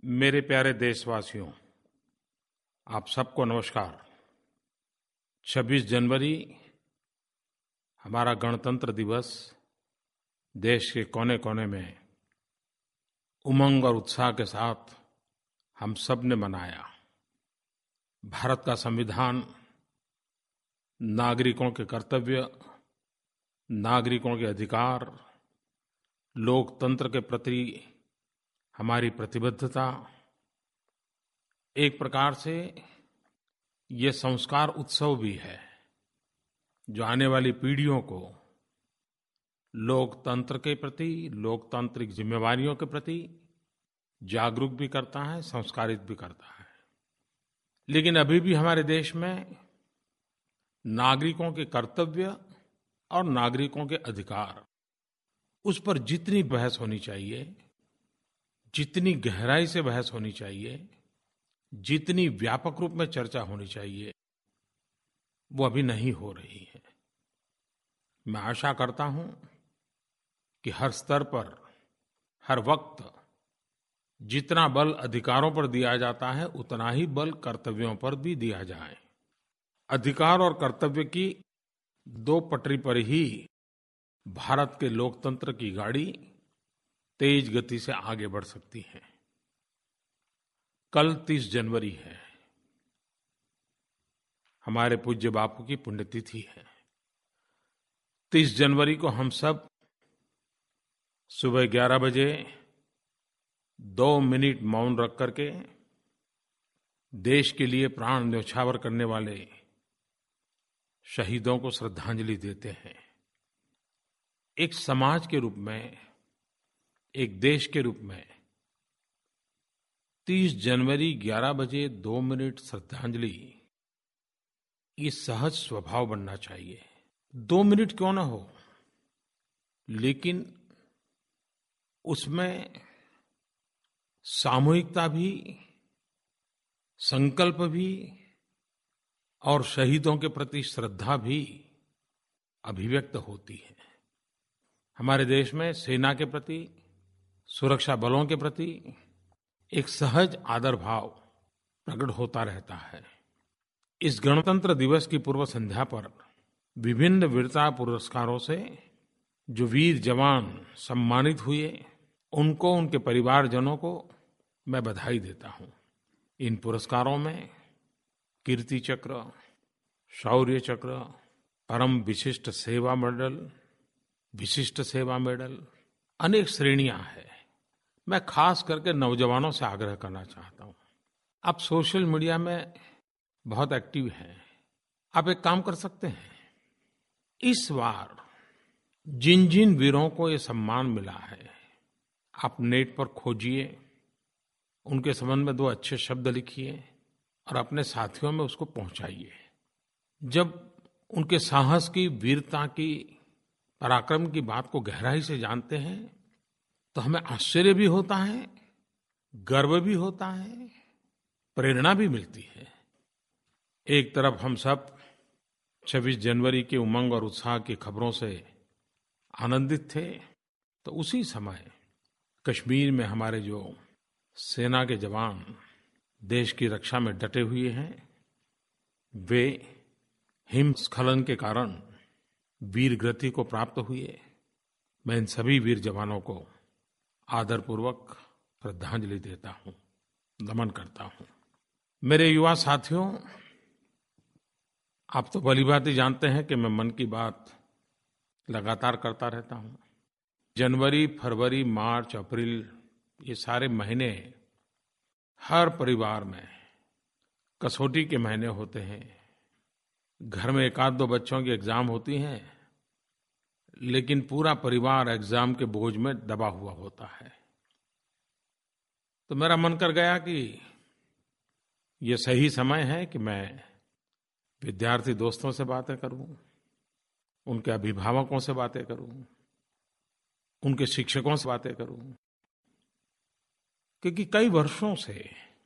मेरे प्यारे देशवासियों, आप सबको नमस्कार। 26 जनवरी हमारा गणतंत्र दिवस देश के कोने-कोने में उमंग और उत्साह के साथ हम सब ने मनाया। भारत का संविधान नागरिकों के कर्तव्य, नागरिकों के अधिकार, लोकतंत्र के प्रति हमारी प्रतिबद्धता, एक प्रकार से ये संस्कार उत्सव भी है जो आने वाली पीढ़ियों को लोकतंत्र के प्रति, लोकतांत्रिक जिम्मेवारियों के प्रति जागरूक भी करता है, संस्कारित भी करता है। लेकिन अभी भी हमारे देश में नागरिकों के कर्तव्य और नागरिकों के अधिकार, उस पर जितनी बहस होनी चाहिए, जितनी गहराई से बहस होनी चाहिए, जितनी व्यापक रूप में चर्चा होनी चाहिए, वो अभी नहीं हो रही है। मैं आशा करता हूं कि हर स्तर पर, हर वक्त जितना बल अधिकारों पर दिया जाता है, उतना ही बल कर्तव्यों पर भी दिया जाए। अधिकार और कर्तव्य की दो पटरी पर ही भारत के लोकतंत्र की गाड़ी तेज गति से आगे बढ़ सकती है। कल 30 जनवरी है, हमारे पूज्य बापू की पुण्यतिथि है। 30 जनवरी को हम सब सुबह 11 बजे 2 मिनट मौन रख करके देश के लिए प्राण न्यौछावर करने वाले शहीदों को श्रद्धांजलि देते हैं। एक समाज के रूप में, एक देश के रूप में 30 जनवरी 11 बजे 2 मिनट श्रद्धांजलि, ये सहज स्वभाव बनना चाहिए। 2 मिनट क्यों ना हो, लेकिन उसमें सामूहिकता भी, संकल्प भी और शहीदों के प्रति श्रद्धा भी अभिव्यक्त होती है। हमारे देश में सेना के प्रति, सुरक्षा बलों के प्रति एक सहज आदर भाव प्रकट होता रहता है। इस गणतंत्र दिवस की पूर्व संध्या पर विभिन्न वीरता पुरस्कारों से जो वीर जवान सम्मानित हुए, उनको, उनके परिवारजनों को मैं बधाई देता हूं। इन पुरस्कारों में कीर्ति चक्र, शौर्य चक्र, परम विशिष्ट सेवा मेडल, विशिष्ट सेवा मेडल, अनेक श्रेणियां हैं। मैं खास करके नौजवानों से आग्रह करना चाहता हूं। आप सोशल मीडिया में बहुत एक्टिव हैं। आप एक काम कर सकते हैं, इस बार जिन जिन वीरों को ये सम्मान मिला है, आप नेट पर खोजिए, उनके संबंध में 2 अच्छे शब्द लिखिए और अपने साथियों में उसको पहुंचाइए। जब उनके साहस की, वीरता की, पराक्रम की बात को गहराई से जानते हैं तो हमें आश्चर्य भी होता है, गर्व भी होता है, प्रेरणा भी मिलती है। एक तरफ हम सब 26 जनवरी के उमंग और उत्साह की खबरों से आनंदित थे, तो उसी समय कश्मीर में हमारे जो सेना के जवान देश की रक्षा में डटे हुए हैं, वे हिमस्खलन के कारण वीर गति को प्राप्त हुए। मैं इन सभी वीर जवानों को आदरपूर्वक श्रद्धांजलि देता हूं, नमन करता हूं। मेरे युवा साथियों, आप तो भलीभांति जानते हैं कि मैं मन की बात लगातार करता रहता हूं। जनवरी, फरवरी, मार्च, अप्रैल, ये सारे महीने हर परिवार में कसौटी के महीने होते हैं। घर में 1-2 बच्चों की एग्जाम होती हैं, लेकिन पूरा परिवार एग्जाम के बोझ में दबा हुआ होता है। तो मेरा मन कर गया कि ये सही समय है कि मैं विद्यार्थी दोस्तों से बातें करूं, उनके अभिभावकों से बातें करूं, उनके शिक्षकों से बातें करूं, क्योंकि कई वर्षों से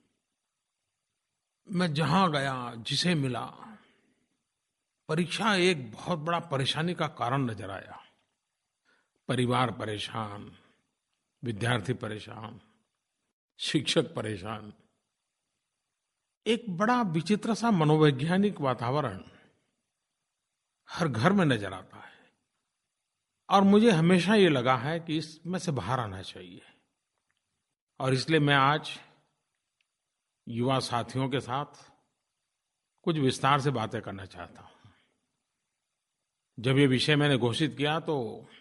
मैं जहां गया, जिसे मिला, परीक्षा एक बहुत बड़ा परेशानी का कारण नजर आया। परिवार परेशान, विद्यार्थी परेशान, शिक्षक परेशान। एक बड़ा विचित्र सा मनोवैज्ञानिक वातावरण हर घर में नजर आता है और मुझे हमेशा ये लगा है कि इसमें से बाहर आना चाहिए। और इसलिए मैं आज युवा साथियों के साथ कुछ विस्तार से बातें करना चाहता हूं। जब ये विषय मैंने घोषित किया तो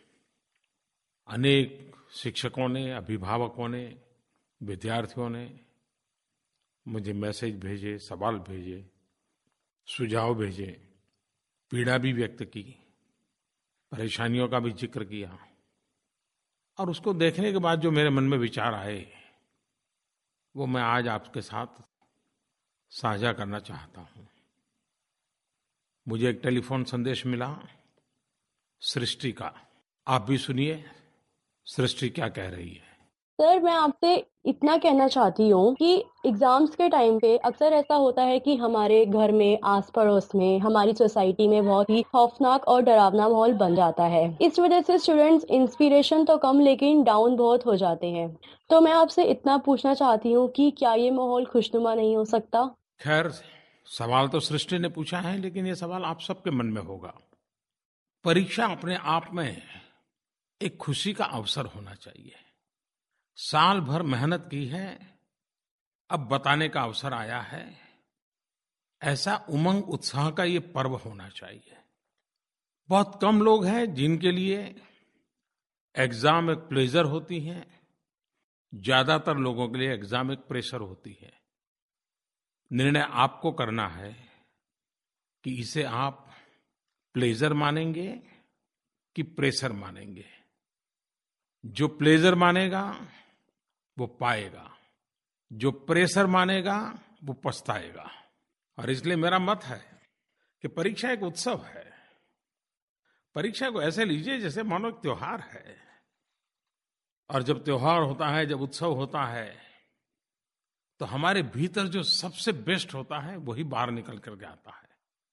अनेक शिक्षकों ने, अभिभावकों ने, विद्यार्थियों ने मुझे मैसेज भेजे, सवाल भेजे, सुझाव भेजे, पीड़ा भी व्यक्त की, परेशानियों का भी जिक्र किया। और उसको देखने के बाद जो मेरे मन में विचार आए वो मैं आज आपके साथ साझा करना चाहता हूं। मुझे एक टेलीफोन संदेश मिला सृष्टि का। आप भी सुनिए सृष्टि क्या कह रही है। सर, मैं आपसे इतना कहना चाहती हूँ कि एग्जाम्स के टाइम पे अक्सर ऐसा होता है कि हमारे घर में, आस पड़ोस में, हमारी सोसाइटी में बहुत ही खौफनाक और डरावना माहौल बन जाता है। इस वजह से स्टूडेंट्स इंस्पिरेशन तो कम लेकिन डाउन बहुत हो जाते हैं। तो मैं आपसे इतना पूछना चाहती हूँ कि क्या ये माहौल खुशनुमा नहीं हो सकता? खैर, सवाल तो सृष्टि ने पूछा है, लेकिन ये सवाल आप सबके मन में होगा। परीक्षा अपने आप में एक खुशी का अवसर होना चाहिए। साल भर मेहनत की है, अब बताने का अवसर आया है। ऐसा उमंग उत्साह का ये पर्व होना चाहिए। बहुत कम लोग हैं जिनके लिए एग्जाम एक प्लेजर होती है, ज्यादातर लोगों के लिए एग्जाम एक प्रेशर होती है। निर्णय आपको करना है कि इसे आप प्लेजर मानेंगे कि प्रेशर मानेंगे। जो प्लेजर मानेगा वो पाएगा, जो प्रेशर मानेगा वो पछताएगा। और इसलिए मेरा मत है कि परीक्षा एक उत्सव है। परीक्षा को ऐसे लीजिए जैसे मानो एक त्योहार है। और जब त्योहार होता है, जब उत्सव होता है, तो हमारे भीतर जो सबसे बेस्ट होता है वही बाहर निकल करके आता है।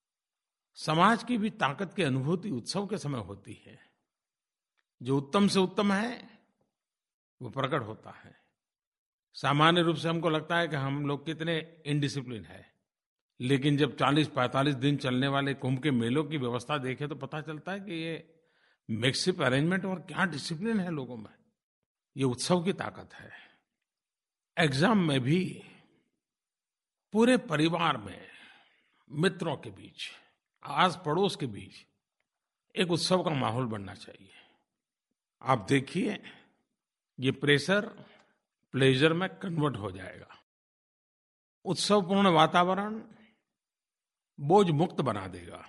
समाज की भी ताकत की अनुभूति उत्सव के समय होती है। जो उत्तम से उत्तम है वो प्रकट होता है। सामान्य रूप से हमको लगता है कि हम लोग कितने इनडिसिप्लिन है, लेकिन जब 40-45 दिन चलने वाले कुंभ के मेलों की व्यवस्था देखें तो पता चलता है कि ये मेकशिफ्ट अरेंजमेंट और क्या डिसिप्लिन है लोगों में। ये उत्सव की ताकत है। एग्जाम में भी पूरे परिवार में, मित्रों के बीच, आस पड़ोस के बीच एक उत्सव का माहौल बनना चाहिए। आप देखिए ये प्रेशर प्लेजर में कन्वर्ट हो जाएगा। उत्सवपूर्ण वातावरण बोझ मुक्त बना देगा।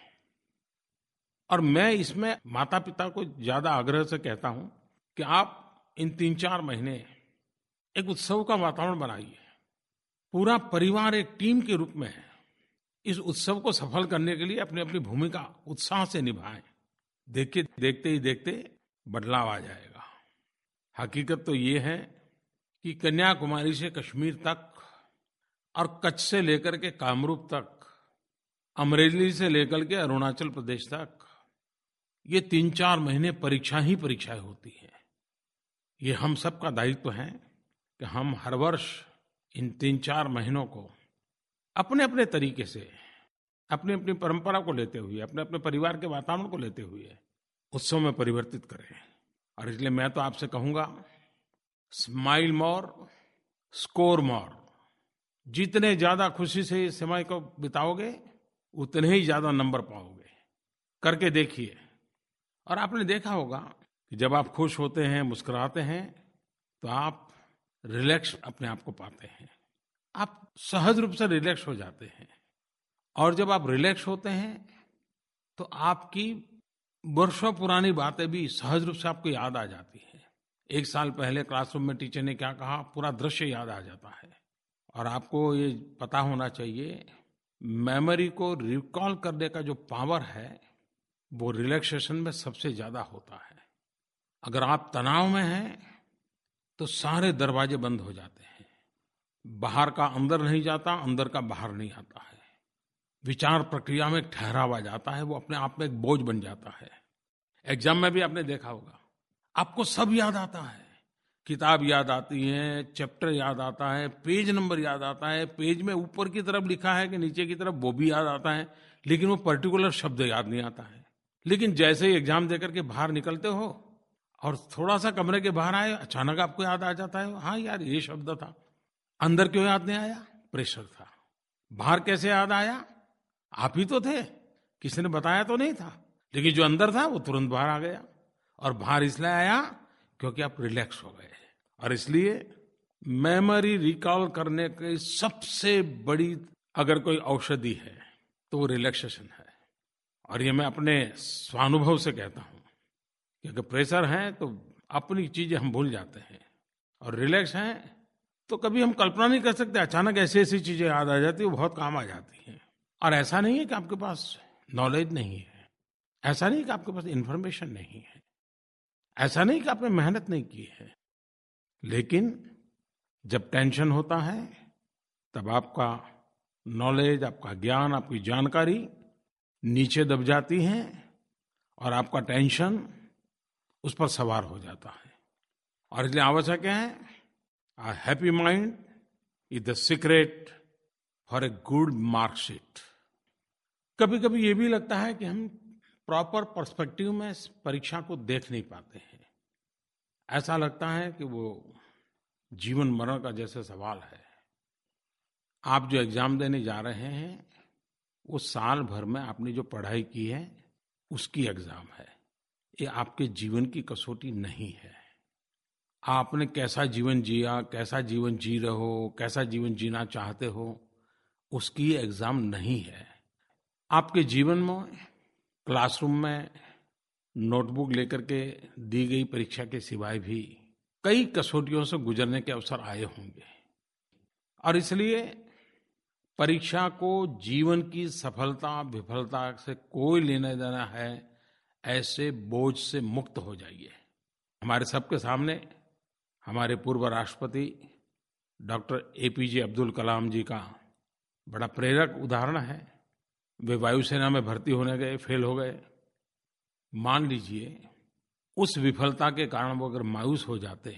और मैं इसमें माता पिता को ज्यादा आग्रह से कहता हूं कि आप इन 3-4 महीने एक उत्सव का वातावरण बनाइए। पूरा परिवार एक टीम के रूप में इस उत्सव को सफल करने के लिए अपनी अपनी भूमिका उत्साह से निभाएं। देखिए, देखते ही देखते बदलाव आ जाएगा। हकीकत तो ये है कि कन्याकुमारी से कश्मीर तक और कच्छ से लेकर के कामरूप तक, अमरेली से लेकर के अरुणाचल प्रदेश तक, ये 3-4 महीने परीक्षा ही परीक्षाएं होती है। ये हम सबका दायित्व है कि हम हर वर्ष इन 3-4 महीनों को अपने अपने तरीके से, अपनी अपनी परंपरा को लेते हुए, अपने अपने परिवार के वातावरण को लेते हुए उत्सव में परिवर्तित करें। और इसलिए मैं तो आपसे कहूंगा, स्माइल मोर, स्कोर मोर। जितने ज्यादा खुशी से इस समय को बिताओगे उतने ही ज्यादा नंबर पाओगे। करके देखिए। और आपने देखा होगा कि जब आप खुश होते हैं, मुस्कुराते हैं, तो आप रिलैक्स अपने आप को पाते हैं। आप सहज रूप से रिलैक्स हो जाते हैं। और जब आप रिलैक्स होते हैं तो आपकी वर्षों पुरानी बातें भी सहज रूप से आपको याद आ जाती हैं। 1 साल पहले क्लासरूम में टीचर ने क्या कहा, पूरा दृश्य याद आ जाता है। और आपको ये पता होना चाहिए, मेमोरी को रिकॉल करने का जो पावर है वो रिलैक्सेशन में सबसे ज्यादा होता है। अगर आप तनाव में हैं तो सारे दरवाजे बंद हो जाते हैं। बाहर का अंदर नहीं जाता, अंदर का बाहर नहीं आता है। विचार प्रक्रिया में एक ठहराव आ जाता है, वो अपने आप में एक बोझ बन जाता है। एग्जाम में भी आपने देखा होगा, आपको सब याद आता है, किताब याद आती है, चैप्टर याद आता है, पेज नंबर याद आता है, पेज में ऊपर की तरफ लिखा है कि नीचे की तरफ, वो भी याद आता है, लेकिन वो पर्टिकुलर शब्द याद नहीं आता है। लेकिन जैसे ही एग्जाम देकर के बाहर निकलते हो और थोड़ा सा कमरे के बाहर आए, अचानक आपको याद आ जाता है, हाँ यार ये शब्द था। अंदर क्यों याद नहीं आया? प्रेशर था। बाहर कैसे याद आया? आप ही तो थे, किसी ने बताया तो नहीं था, लेकिन जो अंदर था वो तुरंत बाहर आ गया। और बाहर इसलिए आया क्योंकि आप रिलैक्स हो गए। और इसलिए मेमोरी रिकॉल करने की सबसे बड़ी अगर कोई औषधि है तो वो रिलैक्सेशन है। और ये मैं अपने स्वानुभव से कहता हूं कि अगर प्रेशर है तो अपनी चीजें हम भूल जाते हैं, और रिलैक्स है तो कभी हम कल्पना नहीं कर सकते, अचानक ऐसी ऐसी चीजें याद आ जाती है, वो बहुत काम आ जाती हैं। और ऐसा नहीं है कि आपके पास नॉलेज नहीं है, ऐसा नहीं कि आपके पास इंफॉर्मेशन नहीं है, ऐसा नहीं कि आपने मेहनत नहीं की है, लेकिन जब टेंशन होता है तब आपका नॉलेज, आपका ज्ञान, आपकी जानकारी नीचे दब जाती है और आपका टेंशन उस पर सवार हो जाता है। और इसलिए आवश्यक है, a happy mind is the secret for a good marksheet. कभी कभी ये भी लगता है कि हम प्रॉपर पर्सपेक्टिव में परीक्षा को देख नहीं पाते हैं। ऐसा लगता है कि वो जीवन मरण का जैसे सवाल है। आप जो एग्जाम देने जा रहे हैं वो साल भर में आपने जो पढ़ाई की है उसकी एग्जाम है, ये आपके जीवन की कसौटी नहीं है। आपने कैसा जीवन जिया, कैसा जीवन जी रहे हो, कैसा जीवन जीना चाहते हो, उसकी एग्जाम नहीं है। आपके जीवन में क्लासरूम में नोटबुक लेकर के दी गई परीक्षा के सिवाय भी कई कसौटियों से गुजरने के अवसर आए होंगे। और इसलिए परीक्षा को जीवन की सफलता विफलता से कोई लेना देना है, ऐसे बोझ से मुक्त हो जाइए। हमारे सबके सामने हमारे पूर्व राष्ट्रपति डॉक्टर एपीजे अब्दुल कलाम जी का बड़ा प्रेरक उदाहरण है। वे वायुसेना में भर्ती होने गए, फेल हो गए। मान लीजिए उस विफलता के कारण वो अगर मायूस हो जाते,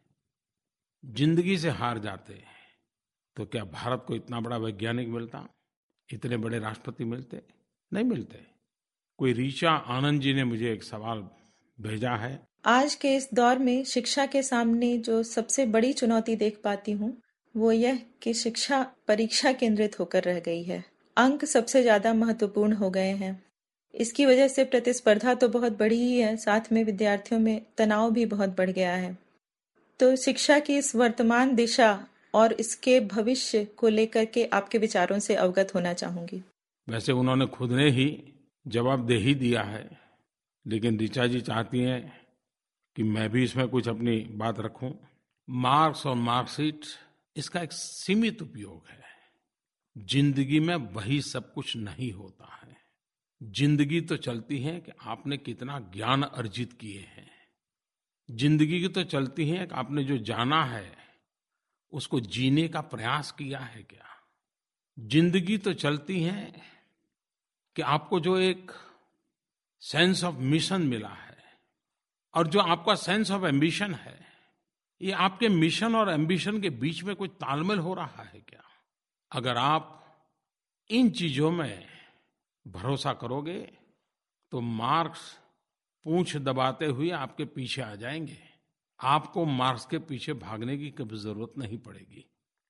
जिंदगी से हार जाते, तो क्या भारत को इतना बड़ा वैज्ञानिक मिलता, इतने बड़े राष्ट्रपति मिलते? नहीं मिलते। कोई ऋचा आनंद जी ने मुझे एक सवाल भेजा है। आज के इस दौर में शिक्षा के सामने जो सबसे बड़ी चुनौती देख पाती हूँ वो यह कि शिक्षा परीक्षा केंद्रित होकर रह गई है। अंक सबसे ज्यादा महत्वपूर्ण हो गए हैं। इसकी वजह से प्रतिस्पर्धा तो बहुत बढ़ी ही है, साथ में विद्यार्थियों में तनाव भी बहुत बढ़ गया है। तो शिक्षा की इस वर्तमान दिशा और इसके भविष्य को लेकर के आपके विचारों से अवगत होना चाहूंगी। वैसे उन्होंने खुद ने ही जवाब दे ही दिया है, लेकिन ऋचा जी चाहती हैं कि मैं भी इसमें कुछ अपनी बात रखूं। मार्क्स और मार्कशीट इसका एक सीमित उपयोग है। जिंदगी में वही सब कुछ नहीं होता है। जिंदगी तो चलती है कि आपने कितना ज्ञान अर्जित किए हैं। जिंदगी की तो चलती है कि आपने जो जाना है उसको जीने का प्रयास किया है क्या। जिंदगी तो चलती है कि आपको जो एक सेंस ऑफ मिशन मिला है, और जो आपका सेंस ऑफ एम्बिशन है, ये आपके मिशन और एम्बिशन के बीच में कोई तालमेल हो रहा है क्या। अगर आप इन चीजों में भरोसा करोगे तो मार्क्स पूंछ दबाते हुए आपके पीछे आ जाएंगे। आपको मार्क्स के पीछे भागने की कभी जरूरत नहीं पड़ेगी।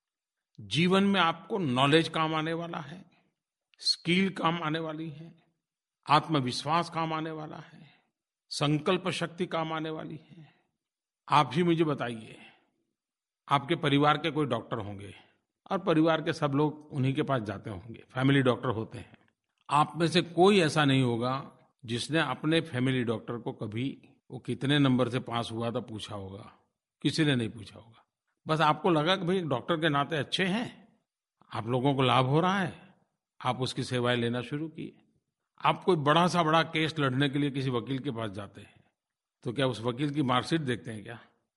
जीवन में आपको नॉलेज काम आने वाला है, स्किल काम आने वाली है, आत्मविश्वास काम आने वाला है, संकल्प शक्ति काम आने वाली है। आप ही मुझे बताइए, आपके परिवार के कोई डॉक्टर होंगे और परिवार के सब लोग उन्हीं के पास जाते होंगे, फैमिली डॉक्टर होते हैं। आप में से कोई ऐसा नहीं होगा जिसने अपने फैमिली डॉक्टर को कभी वो कितने नंबर से पास हुआ था पूछा होगा। किसी ने नहीं पूछा होगा। बस आपको लगा कि भाई डॉक्टर के नाते अच्छे हैं, आप लोगों को लाभ हो रहा है, आप उसकी सेवाएं लेना शुरू किए। आप कोई बड़ा सा बड़ा केस लड़ने के लिए किसी वकील के पास जाते हैं तो क्या उस वकील की मार्कशीट देखते हैं क्या?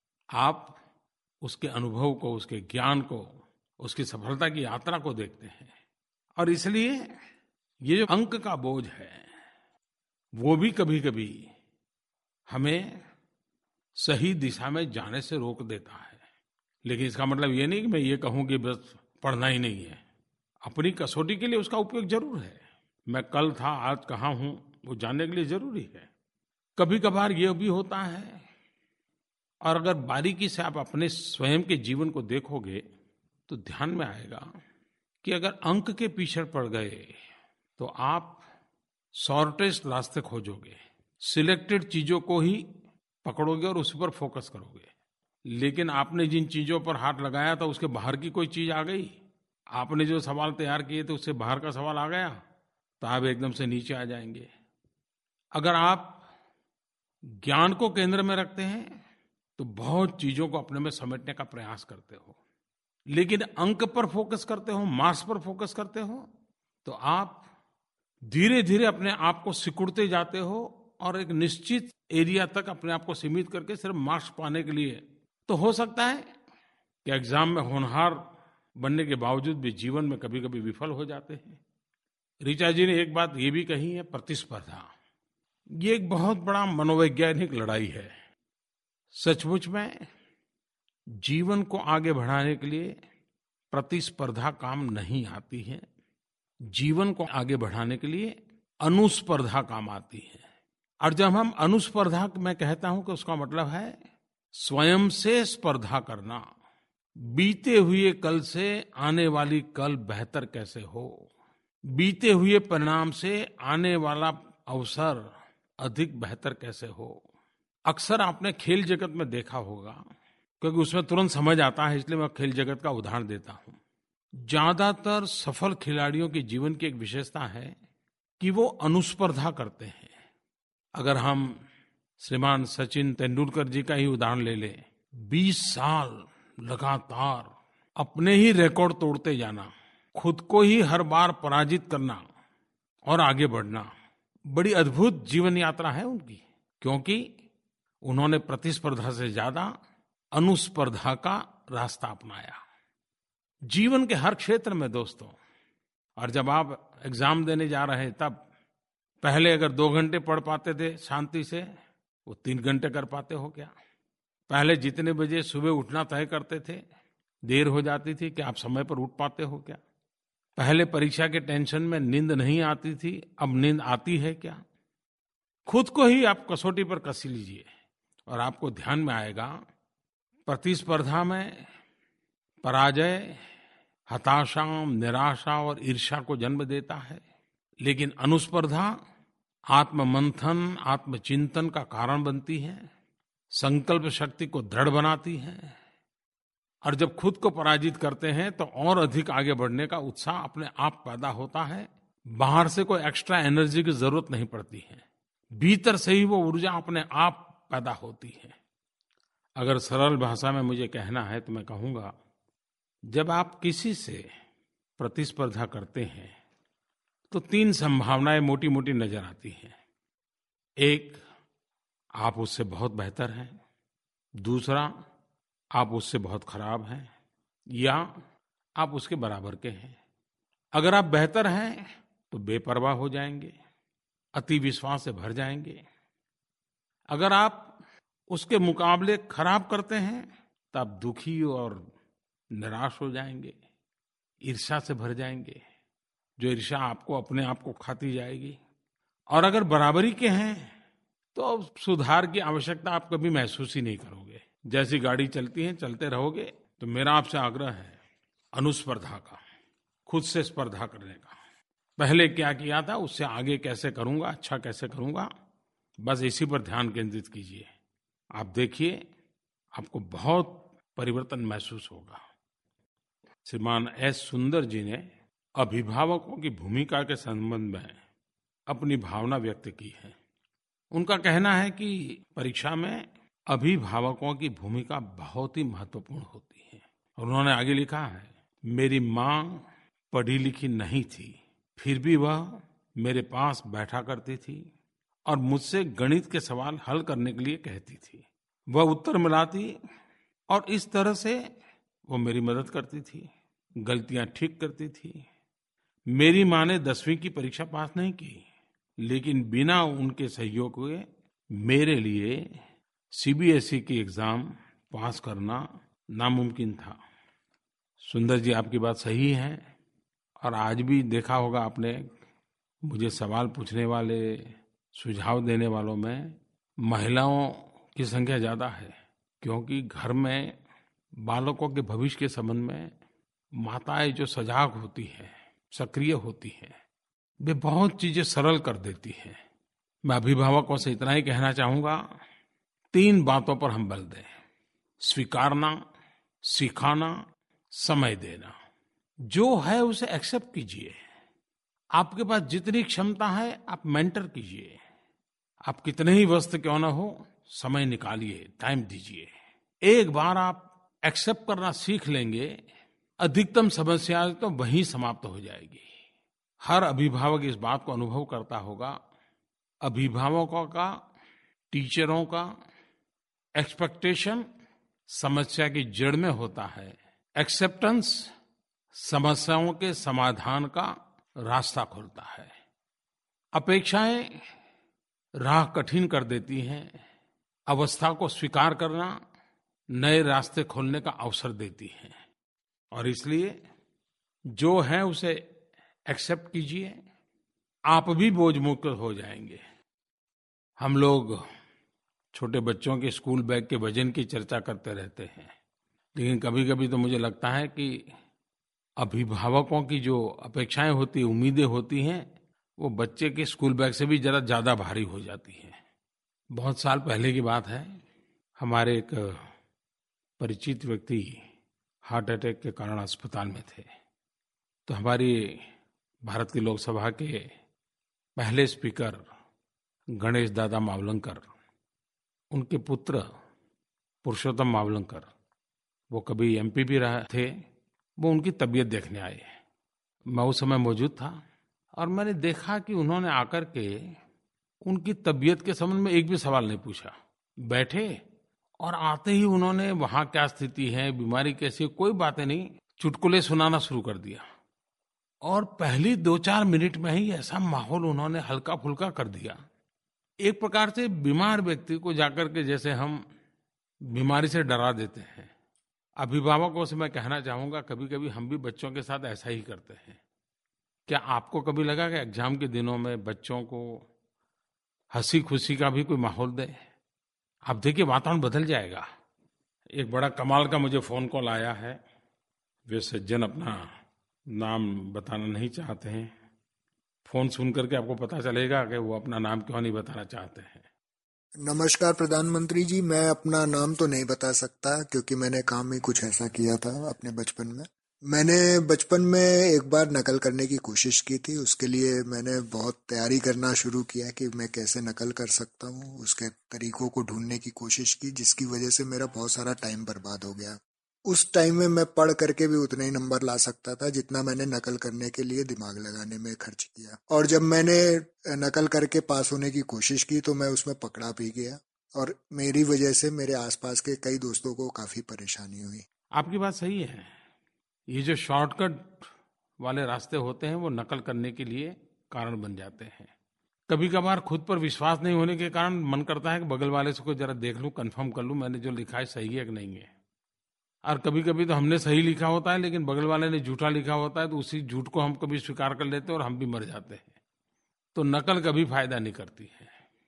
आप उसके अनुभव को, उसके ज्ञान को, उसकी सफलता की यात्रा को देखते हैं। और इसलिए ये जो अंक का बोझ है वो भी कभी कभी हमें सही दिशा में जाने से रोक देता है। लेकिन इसका मतलब ये नहीं कि मैं ये कहूँ कि बस पढ़ना ही नहीं है। अपनी कसौटी के लिए उसका उपयोग जरूर है। मैं कल था, आज कहाँ हूँ, वो जानने के लिए जरूरी है। कभी कभार ये भी होता है, और अगर बारीकी से आप अपने स्वयं के जीवन को देखोगे तो ध्यान में आएगा कि अगर अंक के पीछे पड़ गए तो आप शॉर्टेस्ट रास्ते खोजोगे, सिलेक्टेड चीजों को ही पकड़ोगे और उसी पर फोकस करोगे। लेकिन आपने जिन चीजों पर हाथ लगाया था उसके बाहर की कोई चीज आ गई, आपने जो सवाल तैयार किए थे उससे बाहर का सवाल आ गया, तो आप एकदम से नीचे आ जाएंगे। अगर आप ज्ञान को केंद्र में रखते हैं तो बहुत चीजों को अपने में समेटने का प्रयास करते हो। लेकिन अंक पर फोकस करते हो, मार्क्स पर फोकस करते हो, तो आप धीरे धीरे अपने आप को सिकुड़ते जाते हो और एक निश्चित एरिया तक अपने आप को सीमित करके सिर्फ मार्क्स पाने के लिए। तो हो सकता है कि एग्जाम में होनहार बनने के बावजूद भी जीवन में कभी कभी विफल हो जाते हैं। ऋचा जी ने एक बात ये भी कही है, प्रतिस्पर्धा। ये एक बहुत बड़ा मनोवैज्ञानिक लड़ाई है। सचमुच में जीवन को आगे बढ़ाने के लिए प्रतिस्पर्धा काम नहीं आती है। जीवन को आगे बढ़ाने के लिए अनुस्पर्धा काम आती है। और जब हम अनुस्पर्धा मैं कहता हूं कि उसका मतलब है स्वयं से स्पर्धा करना। बीते हुए कल से आने वाली कल बेहतर कैसे हो, बीते हुए परिणाम से आने वाला अवसर अधिक बेहतर कैसे हो। अक्सर आपने खेल जगत में देखा होगा, क्योंकि उसमें तुरंत समझ आता है, इसलिए मैं खेल जगत का उदाहरण देता हूं। ज्यादातर सफल खिलाड़ियों के जीवन की एक विशेषता है कि वो अनुस्पर्धा करते हैं। अगर हम श्रीमान सचिन तेंदुलकर जी का ही उदाहरण ले लें, 20 साल लगातार अपने ही रिकॉर्ड तोड़ते जाना, खुद को ही हर बार पराजित करना और आगे बढ़ना, बड़ी अद्भुत जीवन यात्रा है उनकी। क्योंकि उन्होंने प्रतिस्पर्धा से ज्यादा अनुस्पर्धा का रास्ता अपनाया जीवन के हर क्षेत्र में दोस्तों। और जब आप एग्जाम देने जा रहे हैं, तब पहले अगर 2 घंटे पढ़ पाते थे शांति से, वो 3 घंटे कर पाते हो क्या? पहले जितने बजे सुबह उठना तय करते थे, देर हो जाती थी, क्या आप समय पर उठ पाते हो क्या? पहले परीक्षा के टेंशन में नींद नहीं आती थी, अब नींद आती है क्या? खुद को ही आप कसौटी पर कस लीजिए और आपको ध्यान में आएगा, प्रतिस्पर्धा में पराजय हताशा, निराशा और ईर्ष्या को जन्म देता है। लेकिन अनुस्पर्धा आत्ममंथन, आत्मचिंतन का कारण बनती है, संकल्प शक्ति को दृढ़ बनाती है। और जब खुद को पराजित करते हैं तो और अधिक आगे बढ़ने का उत्साह अपने आप पैदा होता है। बाहर से कोई एक्स्ट्रा एनर्जी की जरूरत नहीं पड़ती है, भीतर से ही वो ऊर्जा अपने आप पैदा होती है। अगर सरल भाषा में मुझे कहना है तो मैं कहूँगा, जब आप किसी से प्रतिस्पर्धा करते हैं तो 3 संभावनाएं मोटी मोटी नजर आती हैं। एक, आप उससे बहुत बेहतर हैं। दूसरा, आप उससे बहुत खराब हैं, या आप उसके बराबर के हैं। अगर आप बेहतर हैं तो बेपरवाह हो जाएंगे, अति विश्वास से भर जाएंगे। अगर आप उसके मुकाबले खराब करते हैं तो आप दुखी और निराश हो जाएंगे, ईर्ष्या से भर जाएंगे, जो ईर्ष्या आपको अपने आप को खाती जाएगी। और अगर बराबरी के हैं तो सुधार की आवश्यकता आप कभी महसूस ही नहीं करोगे। जैसी गाड़ी चलती है चलते रहोगे। तो मेरा आपसे आग्रह है अनुस्पर्धा का, खुद से स्पर्धा करने का। पहले क्या किया था, उससे आगे कैसे करूंगा, अच्छा कैसे करूंगा, बस इसी पर ध्यान केंद्रित कीजिए। आप देखिए, आपको बहुत परिवर्तन महसूस होगा। श्रीमान एस सुंदर जी ने अभिभावकों की भूमिका के संबंध में अपनी भावना व्यक्त की है। उनका कहना है कि परीक्षा में अभिभावकों की भूमिका बहुत ही महत्वपूर्ण होती है। और उन्होंने आगे लिखा है, मेरी माँ पढ़ी लिखी नहीं थी, फिर भी वह मेरे पास बैठा करती थी और मुझसे गणित के सवाल हल करने के लिए कहती थी। वह उत्तर मिलाती और इस तरह से वो मेरी मदद करती थी, गलतियां ठीक करती थी। मेरी माँ ने 10वीं की परीक्षा पास नहीं की, लेकिन बिना उनके सहयोग के मेरे लिए सीबीएसई की एग्जाम पास करना नामुमकिन था। सुंदर जी, आपकी बात सही है। और आज भी देखा होगा आपने, मुझे सवाल पूछने वाले, सुझाव देने वालों में महिलाओं की संख्या ज़्यादा है, क्योंकि घर में बालकों के भविष्य के संबंध में माताएं जो सजग होती हैं, सक्रिय होती हैं, वे बहुत चीज़ें सरल कर देती हैं। मैं अभिभावकों से इतना ही कहना चाहूँगा, 3 बातों पर हम बल दें: स्वीकारना, सिखाना, समय देना। जो है उसे एक्सेप्ट कीजिए। आपके पास जितनी क्षमता है आप मेंटर कीजिए। आप कितने ही व्यस्त क्यों न हो, समय निकालिए, टाइम दीजिए। एक बार आप एक्सेप्ट करना सीख लेंगे, अधिकतम समस्याएं तो वहीं समाप्त हो जाएगी। हर अभिभावक इस बात को अनुभव करता होगा। अभिभावकों का, टीचरों का एक्सपेक्टेशन समस्या की जड़ में होता है। एक्सेप्टेंस समस्याओं के समाधान का रास्ता खोलता है। अपेक्षाएं राह कठिन कर देती हैं। अवस्था को स्वीकार करना नए रास्ते खोलने का अवसर देती हैं। और इसलिए जो है उसे एक्सेप्ट कीजिए, आप भी बोझ मुक्त हो जाएंगे। हम लोग छोटे बच्चों के स्कूल बैग के वजन की चर्चा करते रहते हैं, लेकिन कभी-कभी तो मुझे लगता है कि अभिभावकों की जो अपेक्षाएं होती, उम्मीदें होती हैं, वो बच्चे के स्कूल बैग से भी जरा ज़्यादा भारी हो जाती हैं। बहुत साल पहले की बात है, हमारे एक परिचित व्यक्ति हार्ट अटैक के कारण अस्पताल में थे। तो हमारी भारत की लोकसभा के पहले स्पीकर गणेश दादा मावलंकर, उनके पुत्र पुरुषोत्तम मावलंकर, वो कभी एमपी भी रहे थे, वो उनकी तबीयत देखने आए। मैं उस समय मौजूद था और मैंने देखा कि उन्होंने आकर के उनकी तबीयत के संबंध में एक भी सवाल नहीं पूछा। बैठे और आते ही उन्होंने वहाँ क्या स्थिति है, बीमारी कैसी है, कोई बातें नहीं, चुटकुले सुनाना शुरू कर दिया। और पहली 2-4 मिनट में ही ऐसा माहौल उन्होंने हल्का फुल्का कर दिया। एक प्रकार से बीमार व्यक्ति को जाकर के जैसे हम बीमारी से डरा देते हैं। अभिभावकों से मैं कहना चाहूँगा, कभी कभी हम भी बच्चों के साथ ऐसा ही करते हैं। क्या आपको कभी लगा कि एग्जाम के दिनों में बच्चों को हंसी खुशी का भी कोई माहौल दे? आप देखिए, वातावरण बदल जाएगा। एक बड़ा कमाल का मुझे फ़ोन कॉल आया है। वे सज्जन अपना नाम बताना नहीं चाहते हैं। फ़ोन सुन करके आपको पता चलेगा कि वो अपना नाम क्यों नहीं बताना चाहते हैं। नमस्कार प्रधानमंत्री जी, मैं अपना नाम तो नहीं बता सकता क्योंकि मैंने काम ही कुछ ऐसा किया था अपने बचपन में। मैंने बचपन में एक बार नकल करने की कोशिश की थी। उसके लिए मैंने बहुत तैयारी करना शुरू किया कि मैं कैसे नकल कर सकता हूँ। उसके तरीकों को ढूंढने की कोशिश की, जिसकी वजह से मेरा बहुत सारा टाइम बर्बाद हो गया। उस टाइम में मैं पढ़ करके भी उतने ही नंबर ला सकता था जितना मैंने नकल करने के लिए दिमाग लगाने में खर्च किया। और जब मैंने नकल करके पास होने की कोशिश की तो मैं उसमें पकड़ा भी गया और मेरी वजह से मेरे आसपास के कई दोस्तों को काफी परेशानी हुई। आपकी बात सही है। ये जो शॉर्टकट वाले रास्ते होते हैं वो नकल करने के लिए कारण बन जाते हैं। कभी कभार खुद पर विश्वास नहीं होने के कारण मन करता है कि बगल वाले से कोई जरा देख लूं, कंफर्म कर लूं मैंने जो लिखा है सही है कि नहीं है। और कभी कभी तो हमने सही लिखा होता है लेकिन बगल वाले ने झूठा लिखा होता है, तो उसी झूठ को हम कभी स्वीकार कर लेते हैं और हम भी मर जाते हैं। तो नकल कभी फायदा नहीं करती है।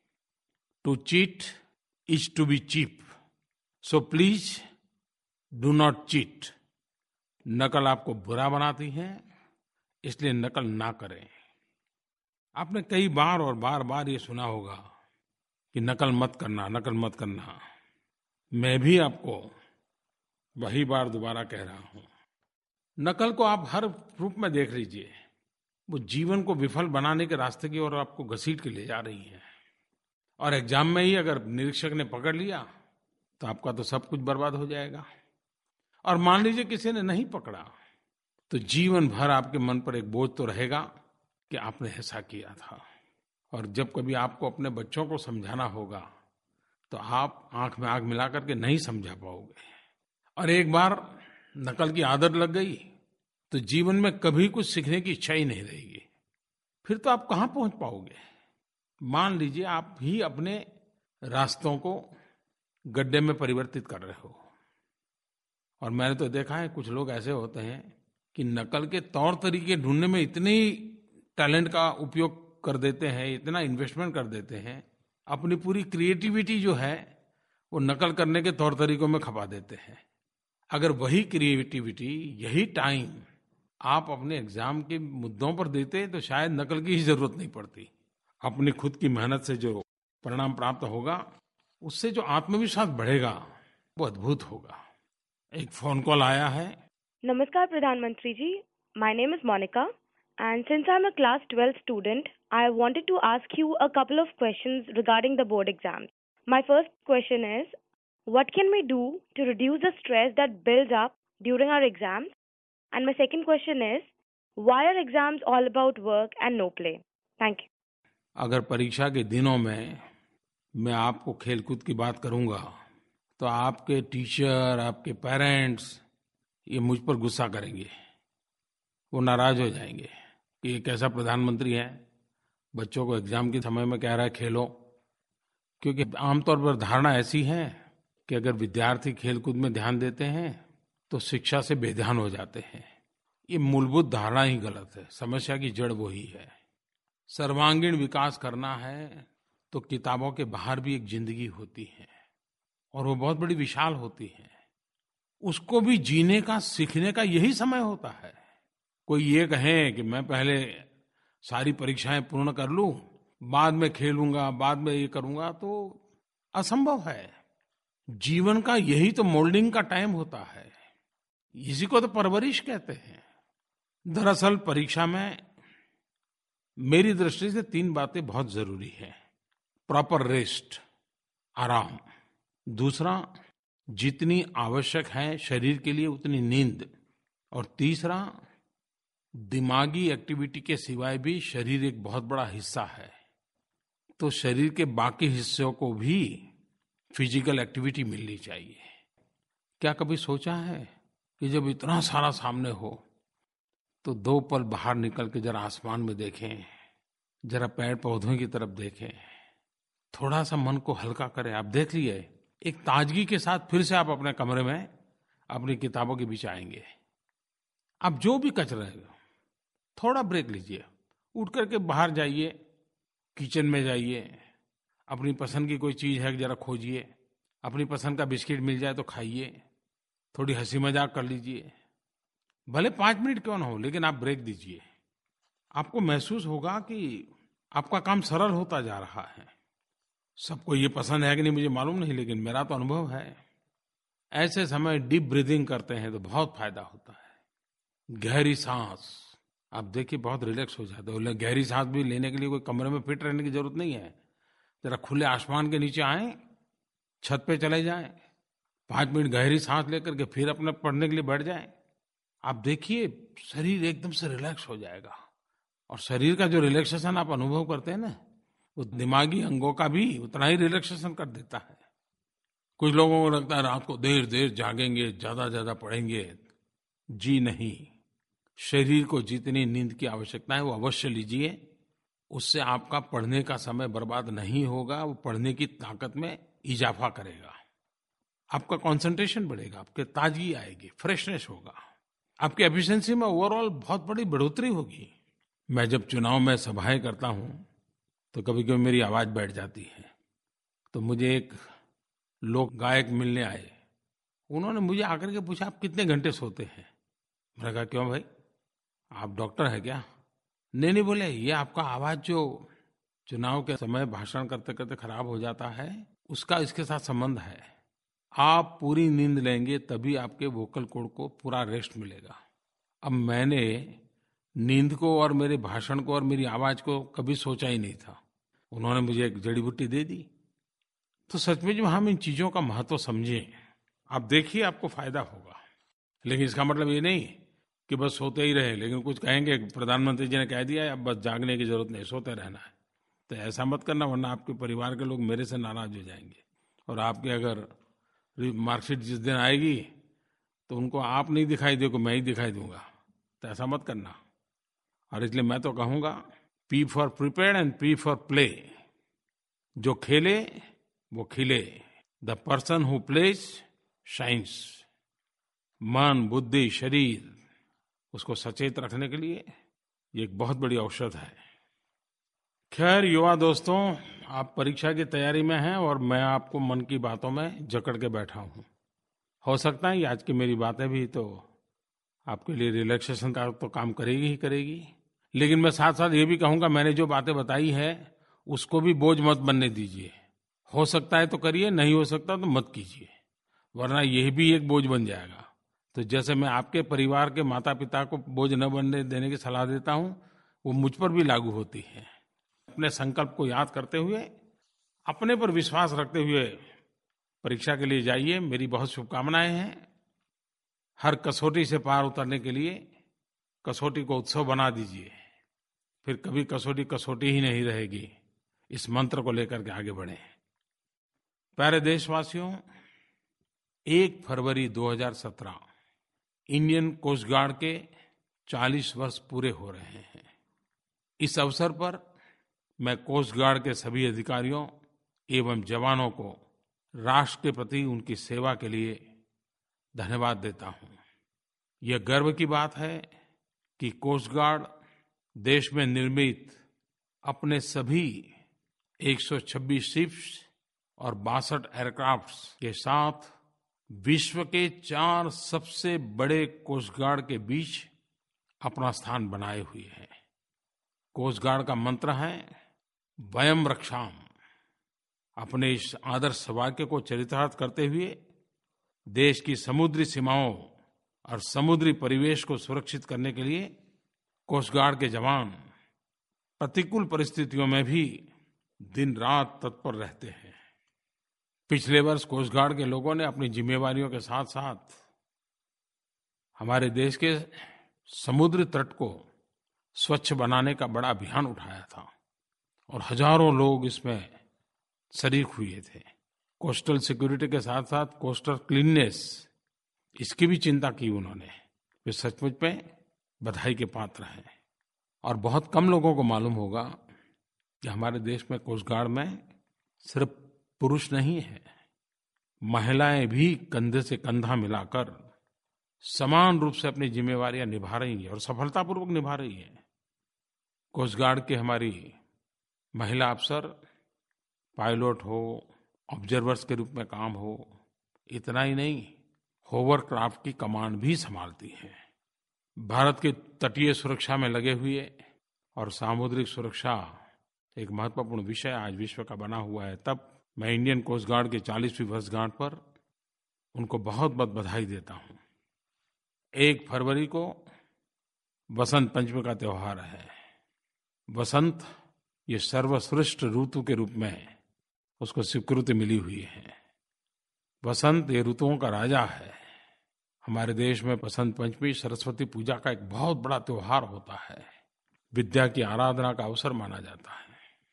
To cheat is to be cheap, so please do not cheat. नकल आपको बुरा बनाती है, इसलिए नकल ना करें। आपने कई बार और बार बार ये सुना होगा कि नकल मत करना, नकल मत करना। मैं भी आपको वही बार दोबारा कह रहा हूं। नकल को आप हर रूप में देख लीजिए, वो जीवन को विफल बनाने के रास्ते की ओर आपको घसीट के ले जा रही है। और एग्जाम में ही अगर निरीक्षक ने पकड़ लिया तो आपका तो सब कुछ बर्बाद हो जाएगा। और मान लीजिए किसी ने नहीं पकड़ा, तो जीवन भर आपके मन पर एक बोझ तो रहेगा कि आपने ऐसा किया था। और जब कभी आपको अपने बच्चों को समझाना होगा तो आप आंख में आंख मिला करके नहीं समझा पाओगे। और एक बार नकल की आदत लग गई तो जीवन में कभी कुछ सीखने की इच्छा ही नहीं रहेगी। फिर तो आप कहाँ पहुंच पाओगे। मान लीजिए आप ही अपने रास्तों को गड्ढे में परिवर्तित कर रहे हो। और मैंने तो देखा है कुछ लोग ऐसे होते हैं कि नकल के तौर तरीके ढूंढने में इतनी टैलेंट का उपयोग कर देते हैं, इतना इन्वेस्टमेंट कर देते हैं, अपनी पूरी क्रिएटिविटी जो है वो नकल करने के तौर तरीकों में खपा देते हैं। अगर वही क्रिएटिविटी, यही टाइम आप अपने एग्जाम के मुद्दों पर देते तो शायद नकल की ही जरूरत नहीं पड़ती। अपनी खुद की मेहनत से जो परिणाम प्राप्त होगा, उससे जो आत्मविश्वास बढ़ेगा वो अद्भुत होगा। एक फोन कॉल आया है। नमस्कार प्रधानमंत्री जी, my name is Monica and since I'm a class 12 student, I wanted to ask you a couple of questions regarding the board exams. My first question is, what can we do to reduce the stress that builds up during our exams? And my second question is, why are exams all about work and no play? Thank you. अगर परीक्षा के दिनों में मैं आपको खेलकूद की बात करूंगा तो आपके टीचर, आपके पेरेंट्स ये मुझ पर गुस्सा करेंगे, वो नाराज हो जाएंगे कि ये कैसा प्रधानमंत्री है, बच्चों को एग्जाम के समय में कह रहा है खेलो। क्योंकि आमतौर पर धारणा ऐसी है कि अगर विद्यार्थी खेलकूद में ध्यान देते हैं तो शिक्षा से बेध्यान हो जाते हैं। ये मूलभूत धारणा ही गलत है। समस्या की जड़ वही है। सर्वांगीण विकास करना है तो किताबों के बाहर भी एक जिंदगी होती है और वो बहुत बड़ी विशाल होती है। उसको भी जीने का, सीखने का यही समय होता है। कोई ये कहे कि मैं पहले सारी परीक्षाएं पूर्ण कर लूं, बाद में खेलूंगा, बाद में ये करूंगा, तो असंभव है। जीवन का यही तो मोल्डिंग का टाइम होता है। इसी को तो परवरिश कहते हैं। दरअसल परीक्षा में मेरी दृष्टि से 3 बातें बहुत जरूरी हैं। प्रॉपर रेस्ट, आराम। दूसरा, जितनी आवश्यक है शरीर के लिए उतनी नींद। और तीसरा, दिमागी एक्टिविटी के सिवाय भी शरीर एक बहुत बड़ा हिस्सा है, तो शरीर के बाकी हिस्सों को भी फिजिकल एक्टिविटी मिलनी चाहिए। क्या कभी सोचा है कि जब इतना सारा सामने हो तो 2 पल बाहर निकल के जरा आसमान में देखें, जरा पेड़ पौधों की तरफ देखें, थोड़ा सा मन को हल्का करें। आप देख लिए एक ताजगी के साथ फिर से आप अपने कमरे में अपनी किताबों के बीच आएंगे। आप जो भी कच रहे हो, थोड़ा ब्रेक लीजिए, उठ करके बाहर जाइए, किचन में जाइए, अपनी पसंद की कोई चीज़ है जरा खोजिए, अपनी पसंद का बिस्किट मिल जाए तो खाइए, थोड़ी हंसी मजाक कर लीजिए। भले 5 मिनट क्यों ना हो, लेकिन आप ब्रेक दीजिए। आपको महसूस होगा कि आपका काम सरल होता जा रहा है। सबको ये पसंद है कि नहीं मुझे मालूम नहीं, लेकिन मेरा तो अनुभव है। ऐसे समय डीप ब्रीदिंग करते हैं तो बहुत फायदा होता है। गहरी सांस, आप देखिए बहुत रिलैक्स हो जाते हो। गहरी सांस भी लेने के लिए कोई कमरे में फिट रहने की जरूरत नहीं है। जरा खुले आसमान के नीचे आए, छत पे चले जाएं, 5 मिनट गहरी सांस लेकर के फिर अपने पढ़ने के लिए बैठ जाएं। आप देखिए शरीर एकदम से रिलैक्स हो जाएगा। और शरीर का जो रिलैक्सेशन आप अनुभव करते हैं ना, वो दिमागी अंगों का भी उतना ही रिलैक्सेशन कर देता है। कुछ लोगों को लगता है रात को देर देर जागेंगे, ज्यादा पढ़ेंगे। जी नहीं, शरीर को जितनी नींद की आवश्यकता है वो अवश्य लीजिए। उससे आपका पढ़ने का समय बर्बाद नहीं होगा, वो पढ़ने की ताकत में इजाफा करेगा। आपका कंसंट्रेशन बढ़ेगा, आपके ताजगी आएगी, फ्रेशनेस होगा, आपकी एफिशिएंसी में ओवरऑल बहुत बड़ी बढ़ोतरी होगी। मैं जब चुनाव में सभाएं करता हूं तो कभी कभी मेरी आवाज बैठ जाती है। तो मुझे एक लोक गायक मिलने आए। उन्होंने मुझे आकर के पूछा, आप कितने घंटे सोते हैं? मैंने कहा क्यों भाई, आप डॉक्टर हैं क्या? नहीं बोले, ये आपका आवाज जो चुनाव के समय भाषण करते करते खराब हो जाता है, उसका इसके साथ संबंध है। आप पूरी नींद लेंगे तभी आपके वोकल कॉर्ड को पूरा रेस्ट मिलेगा। अब मैंने नींद को और मेरे भाषण को और मेरी आवाज को कभी सोचा ही नहीं था। उन्होंने मुझे एक जड़ी बूटी दे दी। तो सच में जब हम इन चीजों का महत्व समझें, आप देखिए आपको फायदा होगा। लेकिन इसका मतलब ये नहीं कि बस सोते ही रहे। लेकिन कुछ कहेंगे प्रधानमंत्री जी ने कह दिया है अब बस जागने की जरूरत नहीं, सोते रहना है। तो ऐसा मत करना, वरना आपके परिवार के लोग मेरे से नाराज हो जाएंगे। और आपके अगर मार्कशीट जिस दिन आएगी तो उनको आप नहीं दिखाई दोगे, मैं ही दिखाई दूंगा। तो ऐसा मत करना। और इसलिए मैं तो कहूंगा, P for prepared and P for play. जो खेले वो खिले, the person who plays shines. मन, बुद्धि, शरीर, उसको सचेत रखने के लिए ये एक बहुत बड़ी औषध है। खैर युवा दोस्तों, आप परीक्षा की तैयारी में हैं और मैं आपको मन की बातों में जकड़ के बैठा हूँ। हो सकता है आज की मेरी बातें भी तो आपके लिए रिलैक्सेशन का तो काम करेगी ही करेगी, लेकिन मैं साथ साथ ये भी कहूँगा, मैंने जो बातें बताई है उसको भी बोझ मत बनने दीजिए। हो सकता है तो करिए, नहीं हो सकता तो मत कीजिए, वरना यह भी एक बोझ बन जाएगा। तो जैसे मैं आपके परिवार के माता पिता को बोझ न बनने देने की सलाह देता हूँ, वो मुझ पर भी लागू होती है। अपने संकल्प को याद करते हुए, अपने पर विश्वास रखते हुए परीक्षा के लिए जाइए। मेरी बहुत शुभकामनाएं हैं। हर कसौटी से पार उतरने के लिए कसौटी को उत्सव बना दीजिए, फिर कभी कसौटी कसौटी ही नहीं रहेगी। इस मंत्र को लेकर के आगे बढ़ें। प्यारे देशवासियों, 1 फरवरी 2017 इंडियन कोस्ट गार्ड के 40 वर्ष पूरे हो रहे हैं। इस अवसर पर मैं कोस्ट गार्ड के सभी अधिकारियों एवं जवानों को राष्ट्र के प्रति उनकी सेवा के लिए धन्यवाद देता हूँ। यह गर्व की बात है कि कोस्ट गार्ड देश में निर्मित अपने सभी 126 शिप्स और 62 एयरक्राफ्ट्स के साथ विश्व के 4 सबसे बड़े कोस्ट गार्ड के बीच अपना स्थान बनाए हुए है। कोस्ट गार्ड का मंत्र है वयम रक्षाम। अपने इस आदर्श वाक्य को चरितार्थ करते हुए देश की समुद्री सीमाओं और समुद्री परिवेश को सुरक्षित करने के लिए कोस्ट गार्ड के जवान प्रतिकूल परिस्थितियों में भी दिन रात तत्पर रहते हैं। पिछले वर्ष कोस्ट गार्ड के लोगों ने अपनी जिम्मेवारियों के साथ साथ हमारे देश के समुद्री तट को स्वच्छ बनाने का बड़ा अभियान उठाया था और हजारों लोग इसमें शरीक हुए थे। कोस्टल सिक्योरिटी के साथ साथ कोस्टल क्लीननेस, इसकी भी चिंता की उन्होंने। वे सचमुच में बधाई के पात्र हैं। और बहुत कम लोगों को मालूम होगा कि हमारे देश में कोस्ट गार्ड में सिर्फ पुरुष नहीं है, महिलाएं भी कंधे से कंधा मिलाकर समान रूप से अपनी जिम्मेवारियां निभा रही हैं और सफलतापूर्वक निभा रही हैं। कोस्ट गार्ड के हमारी महिला अफसर पायलट हो, ऑब्जर्वर्स के रूप में काम हो, इतना ही नहीं, होवरक्राफ्ट की कमांड भी संभालती हैं। भारत की तटीय सुरक्षा में लगे हुए और सामुद्रिक सुरक्षा एक महत्वपूर्ण विषय आज विश्व का बना हुआ है। तब मैं इंडियन कोस्ट गार्ड के 40वीं वर्षगांठ पर उनको बहुत बहुत बधाई देता हूँ। 1 फरवरी को बसंत पंचमी का त्योहार है। बसंत ये सर्वश्रेष्ठ ऋतु के रूप में उसको स्वीकृति मिली हुई है। बसंत ये ऋतुओं का राजा है। हमारे देश में बसंत पंचमी सरस्वती पूजा का एक बहुत बड़ा त्योहार होता है। विद्या की आराधना का अवसर माना जाता है।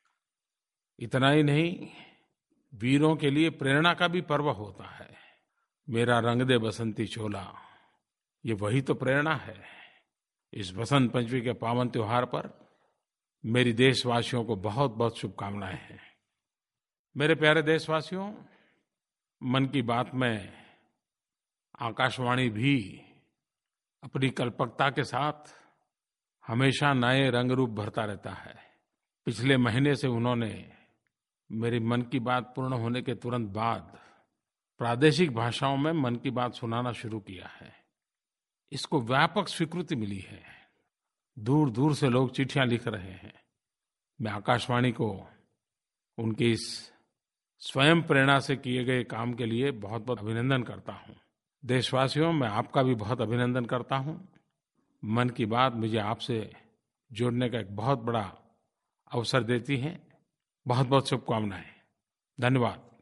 इतना ही नहीं, वीरों के लिए प्रेरणा का भी पर्व होता है। मेरा रंग दे बसंती चोला, ये वही तो प्रेरणा है। इस बसंत पंचमी के पावन त्योहार पर मेरी देशवासियों को बहुत बहुत शुभकामनाएं हैं। मेरे प्यारे देशवासियों, मन की बात में आकाशवाणी भी अपनी कल्पकता के साथ हमेशा नए रंग रूप भरता रहता है। पिछले महीने से उन्होंने मेरी मन की बात पूर्ण होने के तुरंत बाद प्रादेशिक भाषाओं में मन की बात सुनाना शुरू किया है। इसको व्यापक स्वीकृति मिली है। दूर दूर से लोग चिट्ठियां लिख रहे हैं। मैं आकाशवाणी को उनकी इस स्वयं प्रेरणा से किए गए काम के लिए बहुत बहुत अभिनंदन करता हूं। देशवासियों, मैं आपका भी बहुत अभिनंदन करता हूं। मन की बात मुझे आपसे जोड़ने का एक बहुत बड़ा अवसर देती है। बहुत बहुत शुभकामनाएं। धन्यवाद।